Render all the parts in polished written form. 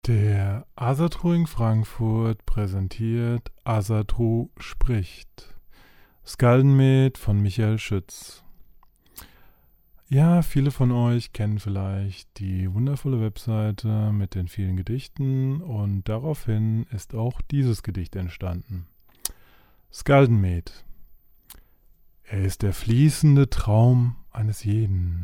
Der Asatru in Frankfurt präsentiert Asatru spricht. Skaldenmet von Michael Schütz. Ja, viele von euch kennen vielleicht die wundervolle Webseite mit den vielen Gedichten und daraufhin ist auch dieses Gedicht entstanden. Skaldenmet. Er ist der fließende Traum eines jeden.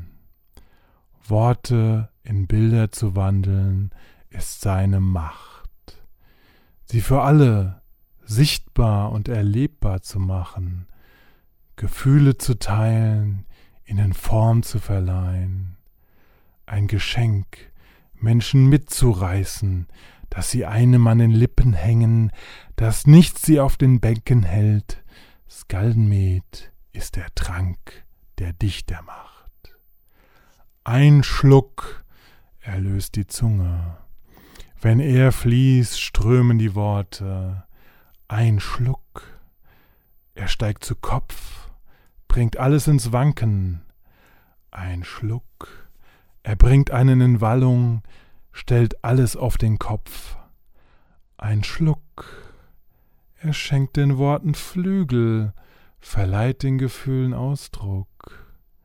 Worte in Bilder zu wandeln, ist seine Macht, sie für alle sichtbar und erlebbar zu machen, Gefühle zu teilen, ihnen Form zu verleihen, ein Geschenk, Menschen mitzureißen, dass sie einem an den Lippen hängen, dass nichts sie auf den Bänken hält. Skaldenmet ist der Trank, der Dichter macht. Ein Schluck erlöst die Zunge. Wenn er fließt, strömen die Worte. Ein Schluck. Er steigt zu Kopf, bringt alles ins Wanken. Ein Schluck. Er bringt einen in Wallung, stellt alles auf den Kopf. Ein Schluck. Er schenkt den Worten Flügel, verleiht den Gefühlen Ausdruck.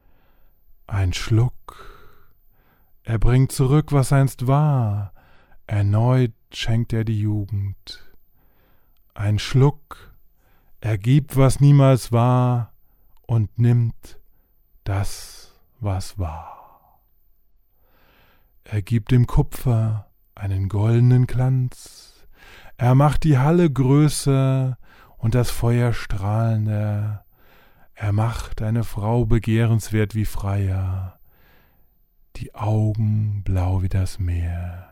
Ein Schluck. Er bringt zurück, was einst war. Erneut schenkt er die Jugend. Ein Schluck, er gibt, was niemals war, und nimmt das, was war. Er gibt dem Kupfer einen goldenen Glanz. Er macht die Halle größer und das Feuer strahlender. Er macht eine Frau begehrenswert wie Freya, die Augen blau wie das Meer.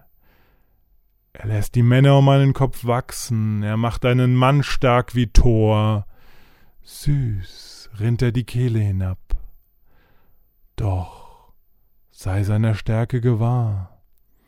Er lässt die Männer um einen Kopf wachsen, er macht einen Mann stark wie Thor. Süß rinnt er die Kehle hinab, doch sei seiner Stärke gewahr.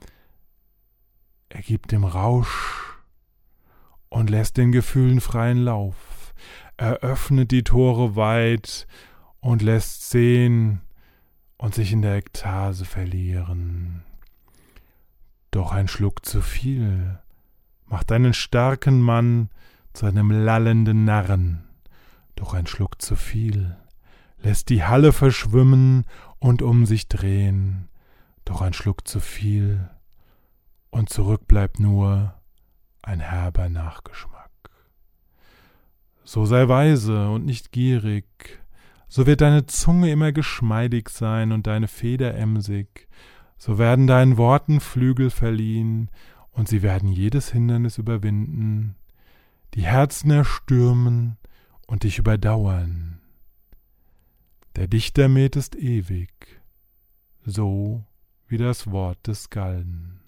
Er gibt dem Rausch und lässt den Gefühlen freien Lauf. Er öffnet die Tore weit und lässt sehen und sich in der Ekstase verlieren. Doch ein Schluck zu viel macht einen starken Mann zu einem lallenden Narren. Doch ein Schluck zu viel lässt die Halle verschwimmen und um sich drehen. Doch ein Schluck zu viel und zurück bleibt nur ein herber Nachgeschmack. So sei weise und nicht gierig, so wird deine Zunge immer geschmeidig sein und deine Feder emsig. So werden deinen Worten Flügel verliehen, und sie werden jedes Hindernis überwinden, die Herzen erstürmen und dich überdauern. Der Dichtermet ist ewig, so wie das Wort des Skalden.